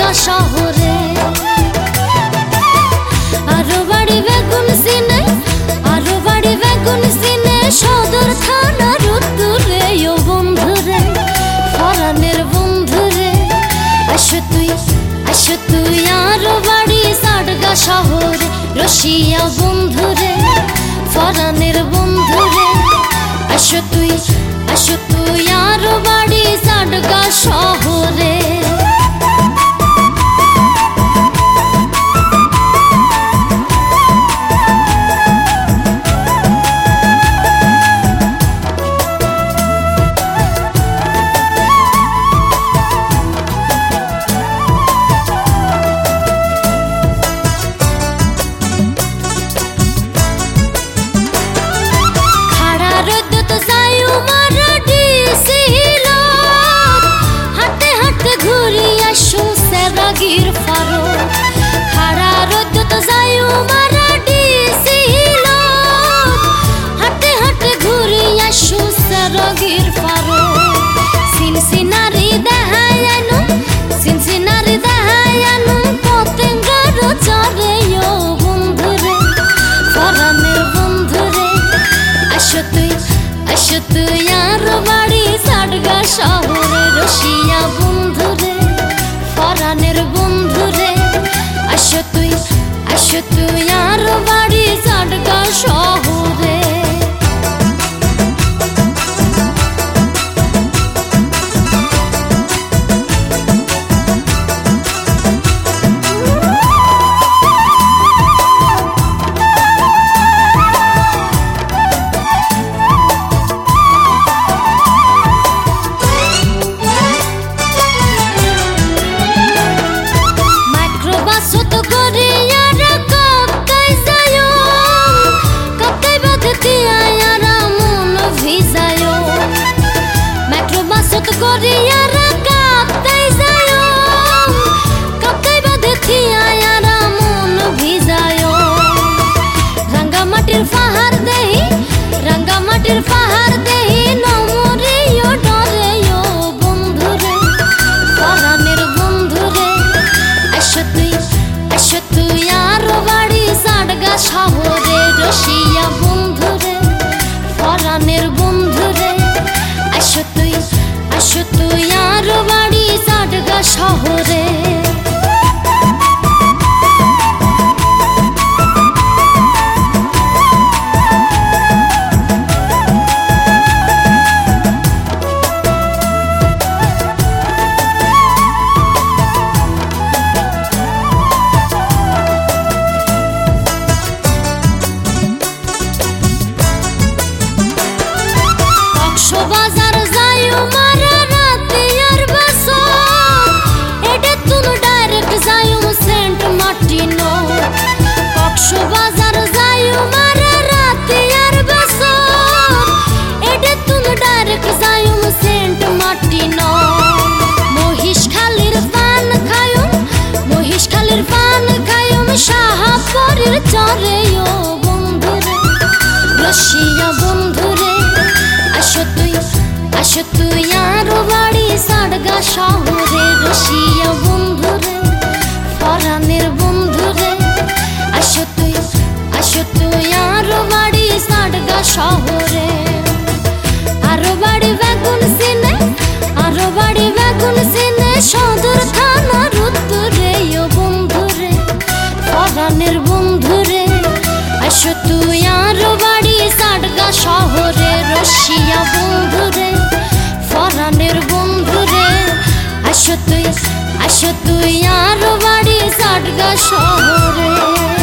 শহরে। আরো বাড়ি বেগুন সিনে, আরো বাড়ি বেগুন সিনে, সদর থানার উত্তরে। ও বন্ধুরে, পরাণের বন্ধুরে, আসো তুই আরো বাড়ি সাডগা শহরে। রসিয়া বন্ধুরে, পরাণের বন্ধুরে, আসো তুই আরো বাড়ি সাডগা শহরে। খাড়া রোদ তো যাই মারা ডিসিল, হাঁটে হাঁটে ঘুরি আসু সরগির ফারো। সিনসিনারি দেখাই আনু, সিনসিনারি দেখাই আনু, পতেঙ্গার চরে। ও বন্ধুরে, পরাণের বন্ধুরে, আসো তুই আরো বাড়ি সাডগা শহরে। রসিয়া বন্ধুরে, পরাণের বন্ধুরে, আসো তুই আরো বাড়ি সাডগা শহরে। পাহাড় দেহি নমরিও ডরে। ও বন্ধুরে, পরাণের বন্ধুরে, আসো তুই আরো বাড়ি সাডগা শহরে। রসিয়া বন্ধুরে, পরাণের বন্ধুরে, আসো তুই আরো বাড়ি সাডগা শহরে। বাজার যাই মারা রাতে আর বাসো, এটা তুমি ডাইরেক্ট যাই সেন্ট মার্টিনো। কক্সবাজার যাই মারা রাতে আর বাসো, এটা তুমি ডাইরেক্ট যাই সেন্ট মার্টিনো। মহিষখালীর পান খায়ুম, মহিষখালীর পান খায়ুম, শাহাপুরের চরে। ও বন্ধুরে, রসিয়া বন্ধুরে, আসো তুই আরো বাড়ি সাডগা শহরে। রসিয়া বন্ধুরে, পরাণের বন্ধুরে, আসো তুই আরো বাড়ি সাডগা শহরে। আরো বাড়ি বেগুন সিনে, আরো বাড়ি বেগুন সিনে, সদর থানার উত্তরে। ও বন্ধুরে, পরাণের বন্ধুরে, আসো তুই আরো বাড়ি সাডগা শহরে। রসিয়া বন্ধুরে, পরাণের বন্ধুরে, আসো তুই আরো বাড়ি সাডগা শহরে।